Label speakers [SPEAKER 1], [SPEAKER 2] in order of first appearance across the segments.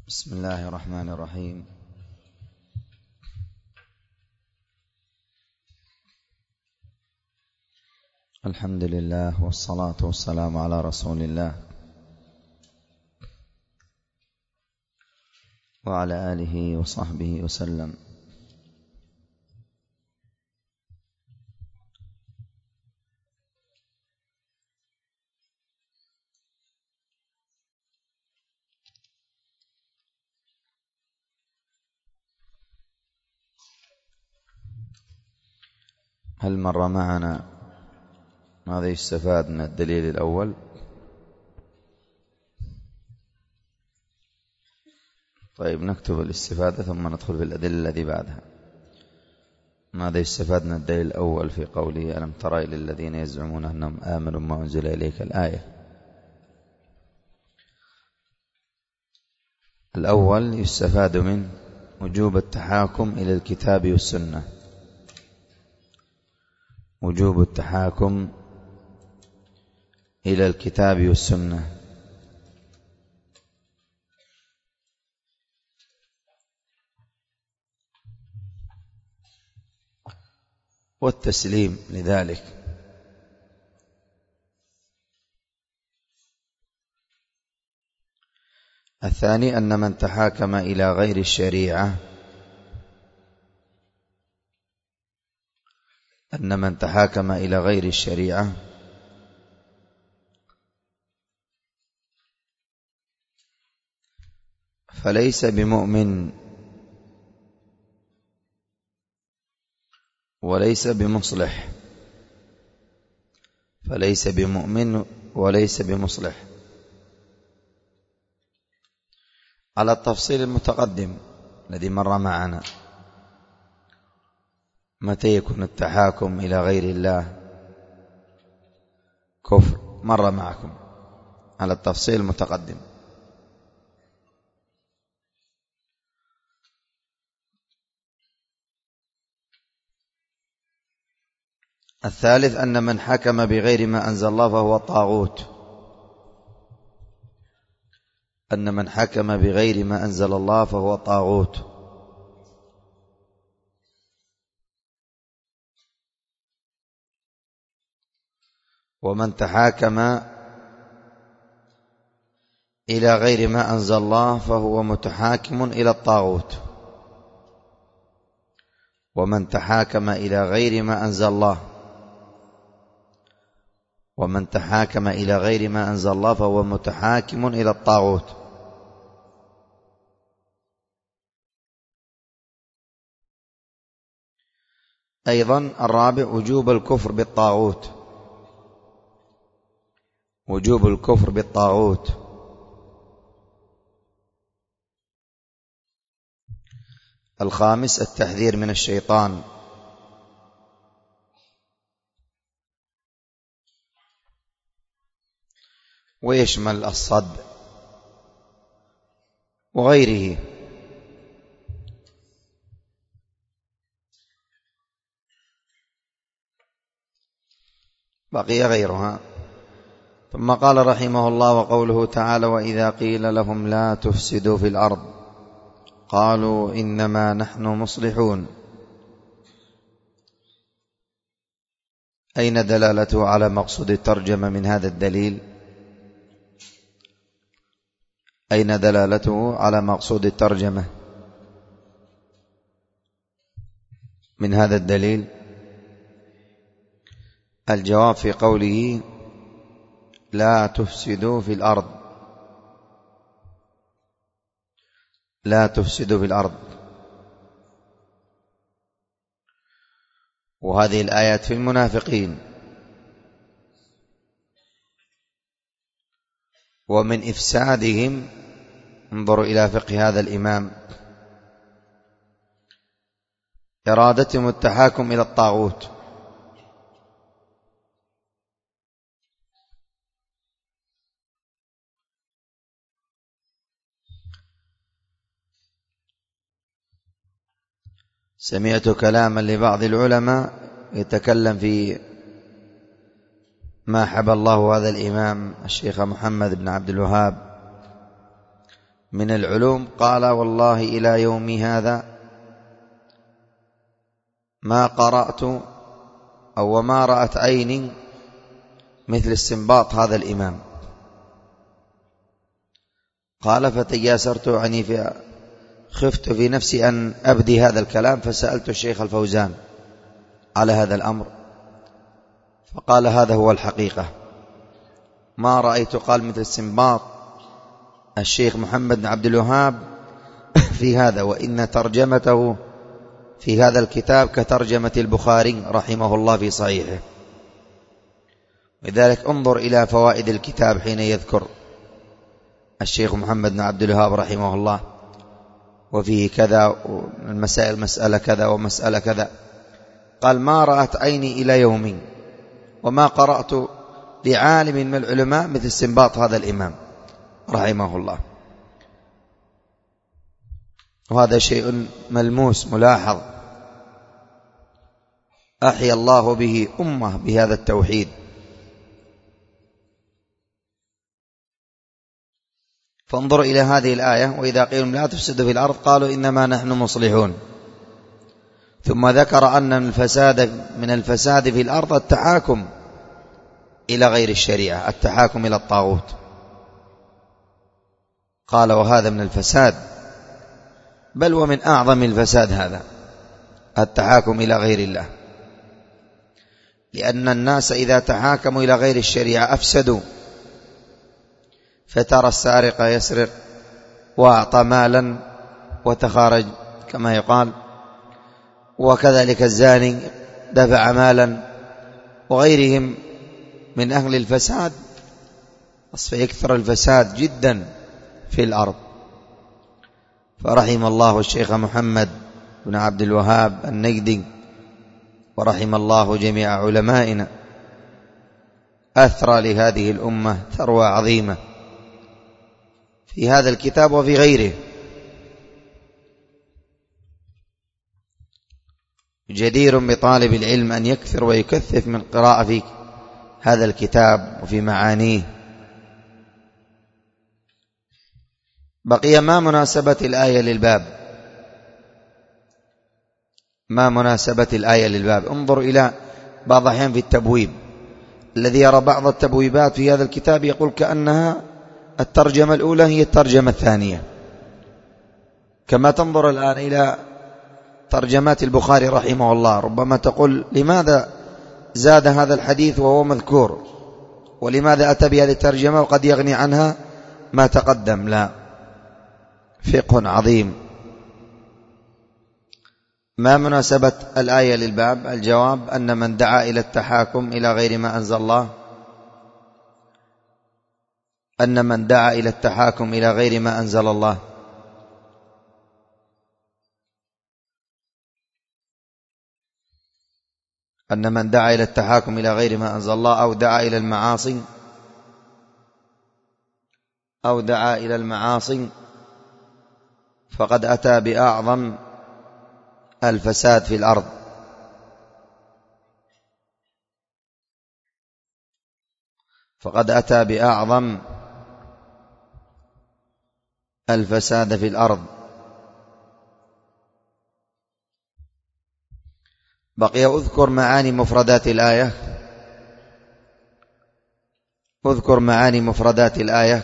[SPEAKER 1] بسم الله الرحمن الرحيم. الحمد لله والصلاة والسلام على رسول الله وعلى آله وصحبه وسلم. هل مر معنا ماذا يستفاد من الدليل الأول؟ طيب نكتب الاستفادة ثم ندخل في الأدلة التي بعدها. ماذا يستفاد من الدليل الأول في قوله ألم تر إلى الذين يزعمون أنهم آمنوا ما أنزل إليك الآية؟ الأول يستفاد من وجوب التحاكم إلى الكتاب والسنة، وجوب التحاكم إلى الكتاب والسنة، والتسليم لذلك. الثاني أن من تحاكم إلى غير الشريعة فليس بمؤمن وليس بمصلح، فليس بمؤمن وليس بمصلح، على التفصيل المتقدم الذي مر معنا. متى يكون التحاكم إلى غير الله كفر؟ مر معكم على التفصيل المتقدم. الثالث أن من حكم بغير ما أنزل الله فهو طاغوت، أن من حكم بغير ما أنزل الله فهو طاغوت. ومن تحاكم إلى غير ما أنزل الله فهو متحاكم إلى الطاغوت. ومن تحاكم إلى غير ما أنزل الله فهو متحاكم إلى الطاغوت. أيضا الرابع وجوب الكفر بالطاغوت. الخامس التحذير من الشيطان، ويشمل الصد وغيره. بقي غيرها. ثم قال رحمه الله: وقوله تعالى: وإذا قيل لهم لا تفسدوا في الأرض قالوا إنما نحن مصلحون. أين دلالته على مقصود الترجمة من هذا الدليل؟ أين دلالته على مقصود الترجمة من هذا الدليل؟ الجواب في قوله لا تفسدوا في الأرض، لا تفسدوا في الأرض. وهذه الآيات في المنافقين. ومن إفسادهم، انظروا إلى فقه هذا الإمام، إرادتهم التحاكم إلى الطاغوت. سمعت كلاما لبعض العلماء يتكلم في ما حبى الله هذا الإمام الشيخ محمد بن عبد الوهاب من العلوم. قال والله إلى يوم هذا ما قرأت أو وما رأت عيني مثل استنباط هذا الإمام. قال فتياسرت عني خفت في نفسي أن أبدي هذا الكلام، فسألت الشيخ الفوزان على هذا الأمر فقال هذا هو الحقيقة، ما رأيت قال مثل استنباط الشيخ محمد بن عبد الوهاب في هذا، وإن ترجمته في هذا الكتاب كترجمة البخاري رحمه الله في صحيحه. لذلك انظر إلى فوائد الكتاب حين يذكر الشيخ محمد بن عبد الوهاب رحمه الله وفيه كذا المسائل مسألة كذا ومسألة كذا، قال ما رأت عيني إلى يوم وما قرأت لعالم من العلماء مثل استنباط هذا الإمام رحمه الله. وهذا شيء ملموس ملاحظ أحيا الله به أمة بهذا التوحيد. فانظر إلى هذه الآية وإذا قيل لا تفسدوا في الأرض قالوا إنما نحن مصلحون، ثم ذكر أن من الفساد في الأرض التحاكم إلى غير الشريعة، التحاكم إلى الطاغوت. قال وهذا من الفساد، بل ومن أعظم الفساد هذا التحاكم إلى غير الله، لأن الناس إذا تحاكموا إلى غير الشريعة أفسدوا. فترى السارق يسرق وأعطى مالا وتخارج كما يقال، وكذلك الزاني دفع مالا، وغيرهم من أهل الفساد، فيكثر الفساد جدا في الأرض. فرحم الله الشيخ محمد بن عبد الوهاب النجدي ورحم الله جميع علمائنا، أثرى لهذه الأمة ثروة عظيمة في هذا الكتاب وفي غيره. جدير بطالب العلم أن يكثر ويكثف من قراءة في هذا الكتاب وفي معانيه. بقي ما مناسبة الآية للباب، ما مناسبة الآية للباب. انظر إلى بعض الأحيان في التبويب، الذي يرى بعض التبويبات في هذا الكتاب يقول كأنها الترجمة الأولى هي الترجمة الثانية، كما تنظر الآن إلى ترجمات البخاري رحمه الله، ربما تقول لماذا زاد هذا الحديث وهو مذكور، ولماذا أتى بهذه الترجمة وقد يغني عنها ما تقدم. لا، فقه عظيم. ما مناسبة الآية للباب؟ الجواب أن من دعا إلى التحاكم إلى غير ما أنزل الله، أن من دعا إلى التحاكم إلى غير ما أنزل الله أن من دعا إلى التحاكم إلى غير ما أنزل الله أو دعا إلى المعاصي فقد أتى بأعظم الفساد في الأرض. فقد أتى بأعظم الفساد في الأرض. بقي أذكر معاني مفردات الآية. أذكر معاني مفردات الآية.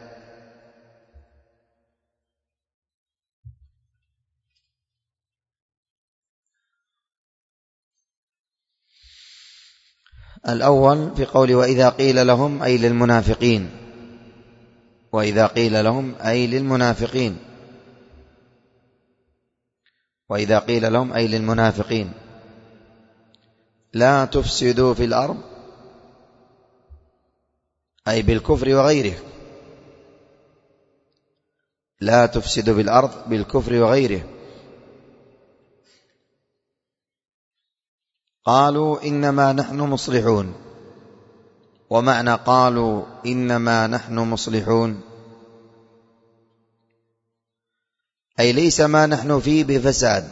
[SPEAKER 1] الأول في قول وإذا قيل لهم أي للمنافقين، وإذا قيل لهم أي للمنافقين، وإذا قيل لهم أي للمنافقين لا تفسدوا في الأرض أي بالكفر وغيره، لا تفسدوا في الأرض بالكفر وغيره. قالوا إنما نحن مصلحون. ومعنى قالوا إنما نحن مصلحون أي ليس ما نحن فيه بفساد،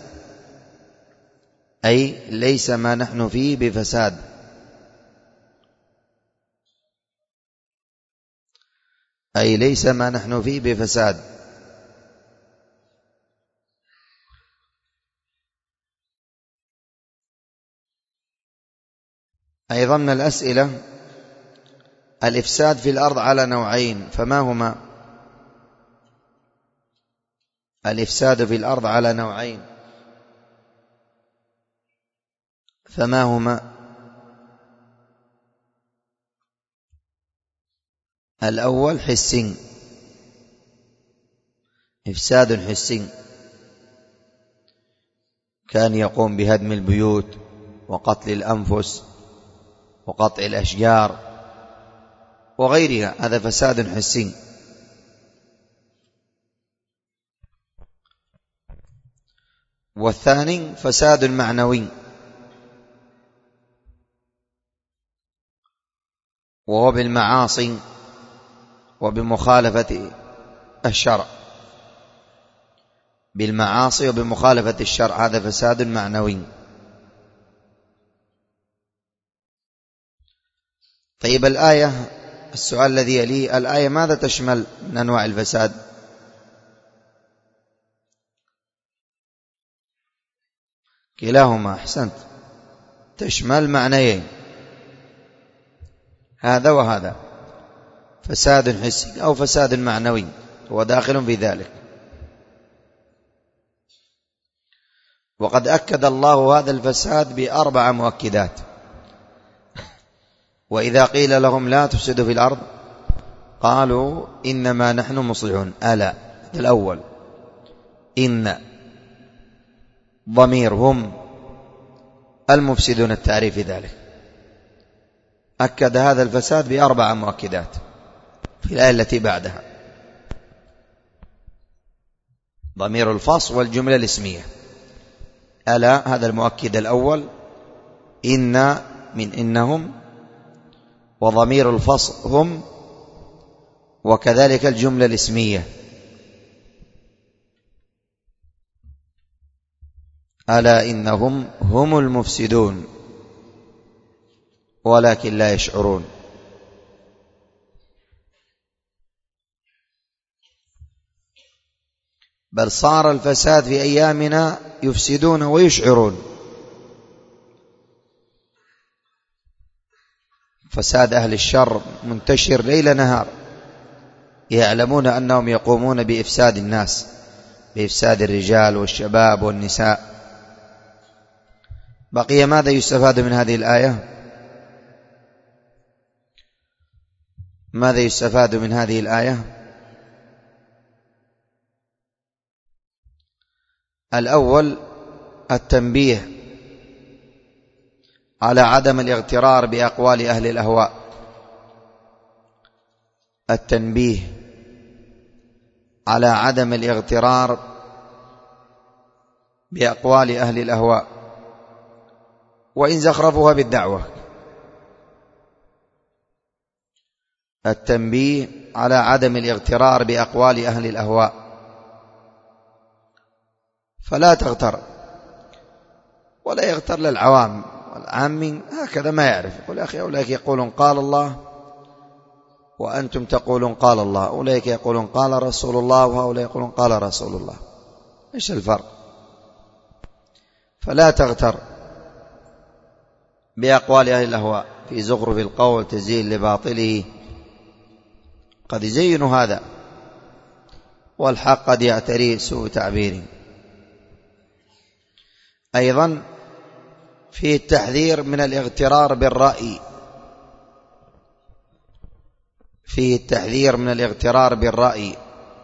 [SPEAKER 1] أي ليس ما نحن فيه بفساد. أي ليس ما نحن فيه بفساد. أيضا من الأسئلة: الإفساد في الأرض على نوعين، فما هما؟ الإفساد في الأرض على نوعين، فما هما؟ الأول حسي، إفساد حسي، كان يقوم بهدم البيوت وقتل الأنفس وقطع الأشجار وغيرها، هذا فساد حسي. والثاني فساد معنوي، وهو بالمعاصي وبمخالفة الشرع، بالمعاصي وبمخالفة الشرع، هذا فساد معنوي. طيب الآية، السؤال الذي يليه: الآية ماذا تشمل من أنواع الفساد؟ كلاهما، أحسنت، تشمل معنيين، هذا وهذا، فساد حسي أو فساد معنوي، هو داخل في ذلك. وقد أكد الله هذا الفساد ب4 مؤكدات: وإذا قيل لهم لا تفسدوا في الأرض قالوا إنما نحن مصلحون. ألا، الأول إن ضمير هم المفسدون، التعريف ذلك، أكد هذا الفساد ب4 مؤكدات في الآية التي بعدها: ضمير الفصل والجملة الاسمية. ألا هذا المؤكد الأول، إن من إنهم، وضمير الفصل هم، وكذلك الجملة الاسمية. ألا إنهم هم المفسدون ولكن لا يشعرون. بل صار الفساد في أيامنا يفسدون ويشعرون. فساد أهل الشر منتشر ليل نهار، يعلمون أنهم يقومون بإفساد الناس، بإفساد الرجال والشباب والنساء. بقي ماذا يستفاد من هذه الآية؟ ماذا يستفاد من هذه الآية؟ الأول التنبيه على عدم الاغترار بأقوال أهل الأهواء، التنبيه على عدم الاغترار بأقوال أهل الأهواء وإن زخرفوها بالدعوة. التنبيه على عدم الاغترار بأقوال أهل الأهواء، فلا تغتر، ولا يغتر للعوام، والعام هكذا ما يعرف، يقول: أخي أولئك يقولون قال الله وأنتم تقولون قال الله، أولئك يقولون قال رسول الله وهؤلاء يقولون قال رسول الله، إيش الفرق؟ فلا تغتر بأقوال أهل الأهواء في زخرف القول تزيين لباطله، قد يزينوا هذا، والحق قد يعتري سوء تعبيره. أيضا فيه التحذير من الاغترار بالرأي، فيه التحذير من الاغترار بالرأي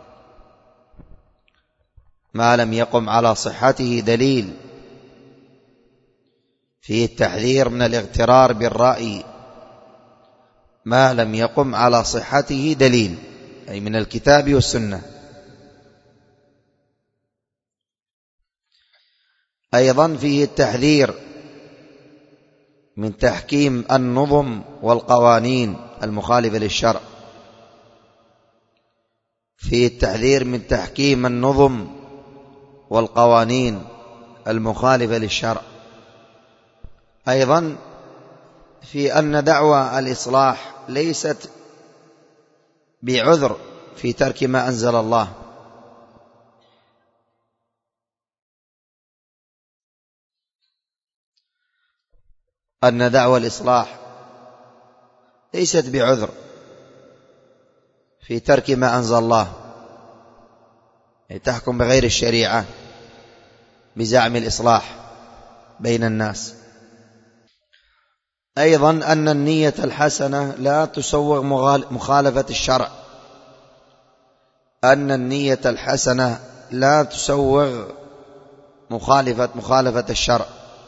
[SPEAKER 1] ما لم يقم على صحته دليل، فيه التحذير من الاغترار بالرأي ما لم يقم على صحته دليل، أي من الكتاب والسنة. أيضا فيه التحذير من تحكيم النظم والقوانين المخالفة للشرع، فيه التحذير من تحكيم النظم والقوانين المخالفة للشرع. أيضا في أن دعوى الإصلاح ليست بعذر في ترك ما أنزل الله، أن دعوى الإصلاح ليست بعذر في ترك ما أنزل الله، تحكم بغير الشريعة بزعم الإصلاح بين الناس. أيضا أن النية الحسنة لا تسوغ مخالفة الشرع، أن النية الحسنة لا تسوغ مخالفة الشرع،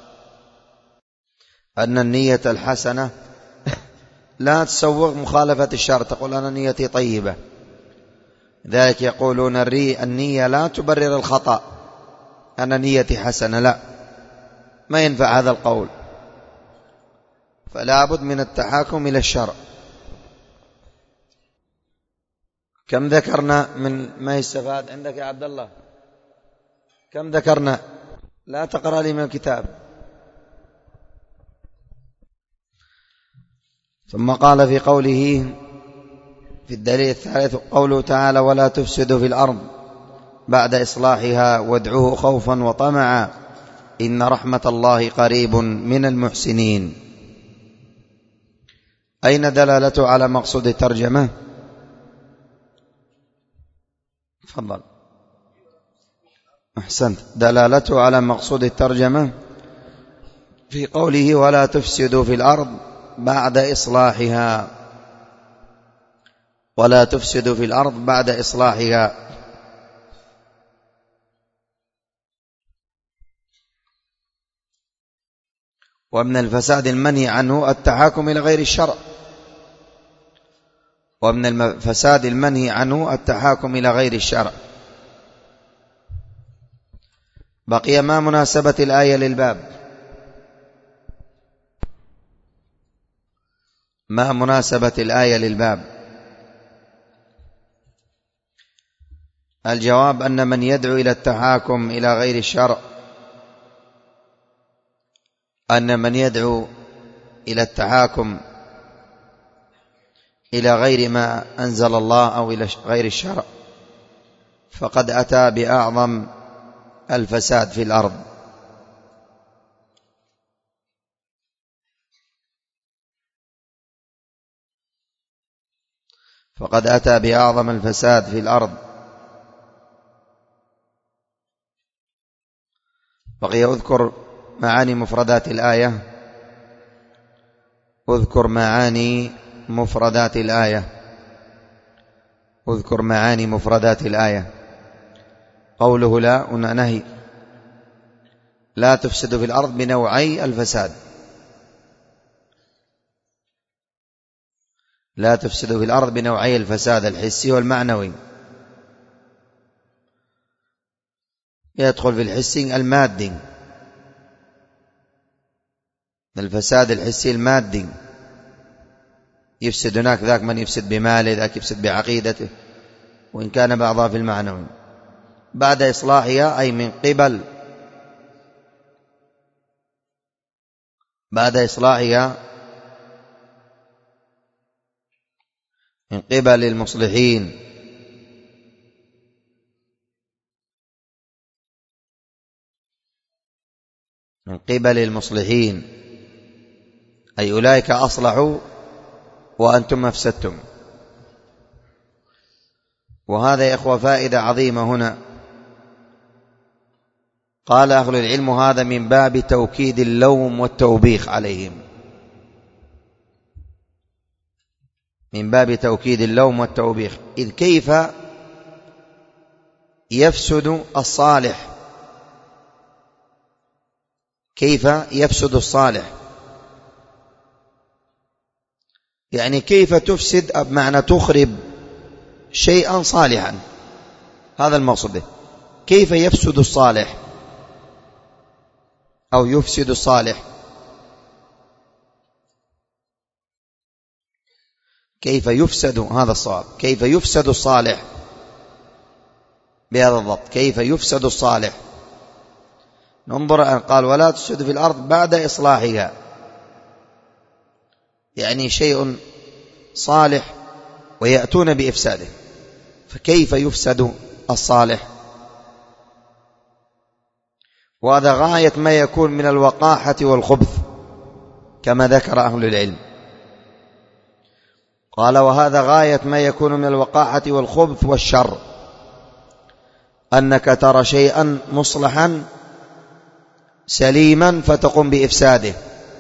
[SPEAKER 1] أن النية الحسنة لا تسوغ مخالفة الشرع. تقول أنا نيتي طيبة، ذلك يقولون النية لا تبرر الخطأ، أنا نيتي حسنة، لا، ما ينفع هذا القول، فلا بد من التحاكم إلى الشرع. كم ذكرنا من ما يستفاد عندك يا عبد الله؟ كم ذكرنا؟ لا تقرأ لي من الكتاب. ثم قال في قوله في الدليل الثالث قوله تعالى ولا تفسدوا في الأرض بعد إصلاحها وادعوه خوفا وطمعا إن رحمة الله قريب من المحسنين. أين دلالته على مقصود الترجمة؟ تفضل. أحسنت. دلالته على مقصود الترجمة في قوله ولا تفسدوا في الأرض بعد إصلاحها، ولا تفسدوا في الأرض بعد إصلاحها. ومن الفساد المنهي عنه التحاكم إلى غير الشرع، ومن الفساد المنهي عنه التحاكم إلى غير الشرع. بقي ما مناسبة الآية للباب؟ ما مناسبة الآية للباب؟ الجواب أن من يدعو إلى التحاكم إلى غير الشرع، أن من يدعو إلى التحاكم إلى غير ما أنزل الله أو إلى غير الشرع فقد أتى بأعظم الفساد في الأرض. فقد أتى بأعظم الفساد في الأرض. بقي أذكر معاني مفردات الآية. أذكر معاني مفردات الآية. أذكر معاني مفردات الآية. قوله لا نهي، لا تفسد في الأرض بنوعي الفساد، لا تفسد في الأرض بنوعي الفساد الحسي والمعنوي. يدخل في الحسي المادي، الفساد الحسي المادي، يفسد هناك، ذاك من يفسد بماله، ذاك يفسد بعقيدته، وإن كان بعضها في المعنوي. بعد إصلاحها أي من قبل، بعد إصلاحها من قبل المصلحين، من قبل المصلحين أي أولئك أصلحوا وأنتم أفسدتم. وهذا يا إخوة فائدة عظيمة هنا. قال أهل العلم هذا من باب توكيد اللوم والتوبيخ عليهم، من باب توكيد اللوم والتوبيخ. إذ كيف يفسد الصالح؟ كيف يفسد الصالح؟ يعني كيف تفسد بمعنى تخرب شيئا صالحا، هذا المقصود. كيف يفسد الصالح أو يفسد الصالح؟ كيف يفسد، هذا الصواب، كيف يفسد الصالح بهذا الضبط، كيف يفسد الصالح. ننظر أن قال ولا تفسد في الأرض بعد إصلاحها، يعني شيء صالح ويأتون بإفساده، فكيف يفسد الصالح؟ وهذا غاية ما يكون من الوقاحة والخبث. كما ذكر أهل العلم. قال: وهذا غاية ما يكون من الوقاحة والخبث والشر، أنك ترى شيئا مصلحا سليما فتقوم بإفساده.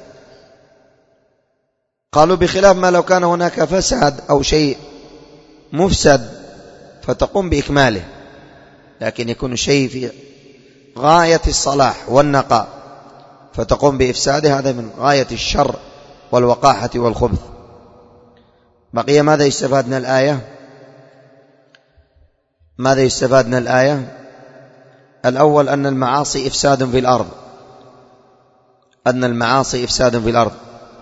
[SPEAKER 1] قالوا: بخلاف ما لو كان هناك فساد أو شيء مفسد فتقوم بإكماله، لكن يكون شيء في غاية الصلاح والنقاء فتقوم بإفساده، هذا من غاية الشر والوقاحة والخبث. بقي ماذا يستفاد من الآية؟ ماذا يستفاد من الآية؟ الأول أن المعاصي إفساد في الأرض، أن المعاصي إفساد في الأرض.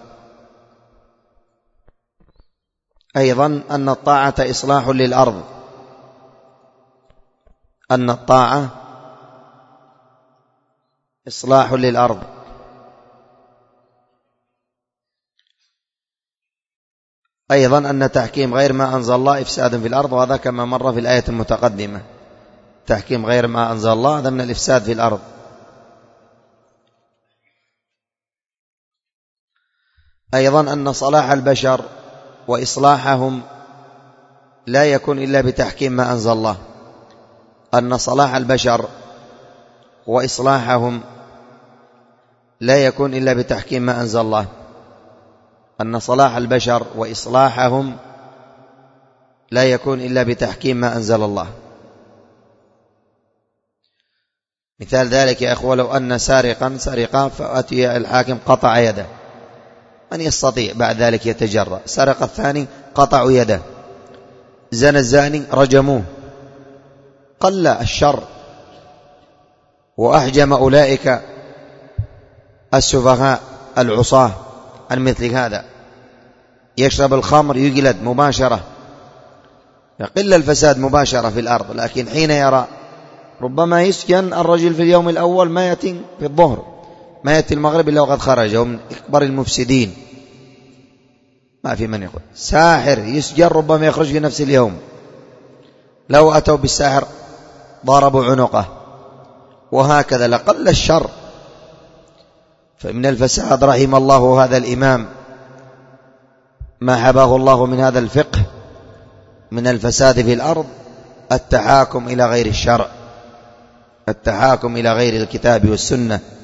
[SPEAKER 1] أيضا أن الطاعة إصلاح للأرض، أن الطاعة إصلاح للأرض. أيضا أن تحكيم غير ما أنزل الله إفساد في الأرض، وهذا كما مر في الآية المتقدمة، تحكيم غير ما أنزل الله هذا من الإفساد في الأرض. أيضا أن صلاح البشر وإصلاحهم لا يكون إلا بتحكيم ما أنزل الله، أن صلاح البشر وإصلاحهم لا يكون إلا بتحكيم ما أنزل الله، أن صلاح البشر وإصلاحهم لا يكون إلا بتحكيم ما أنزل الله. مثال ذلك يا أخوة: لو أن سارقا سرق فأتي الحاكم قطع يده، من يستطيع بعد ذلك يتجرأ؟ سرق الثاني قطعوا يده، زنى الزاني رجموه، قل الشر وأحجم أولئك السفهاء العصاة عن مثل هذا. يشرب الخمر يجلد مباشرة، يقل الفساد مباشرة في الأرض. لكن حين يرى ربما يسكن الرجل في اليوم الأول ما يأتي في الظهر، ما يأتي المغرب إلا وقد خرج، ومن أكبر المفسدين، ما في من يقول. ساحر يسجن ربما يخرج في نفس اليوم، لو أتوا بالساحر ضربوا عنقه، وهكذا لقل الشر. فمن الفساد رحم الله هذا الإمام ما حباه الله من هذا الفقه، من الفساد في الأرض التحاكم إلى غير الشرع، التحاكم إلى غير الكتاب والسنة.